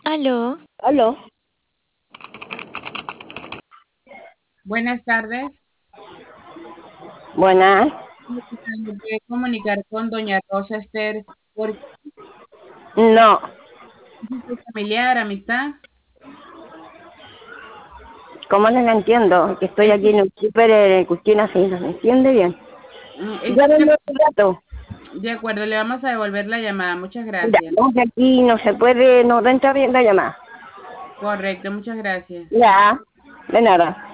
Aló, Aló, Buenas tardes. buenas. Me puede comunicar con doña Rosa Esther por No, su familiar, amistad. ¿cómo no la entiendo? Que estoy Es aquí que, en el súper en Cusquina, así no se entiende bien. es Ya que, vengo un rato. de acuerdo, le vamos a devolver la llamada. Muchas Mira, gracias. no, que aquí no se puede, no entra bien la llamada. Correcto, muchas gracias. Ya, de nada.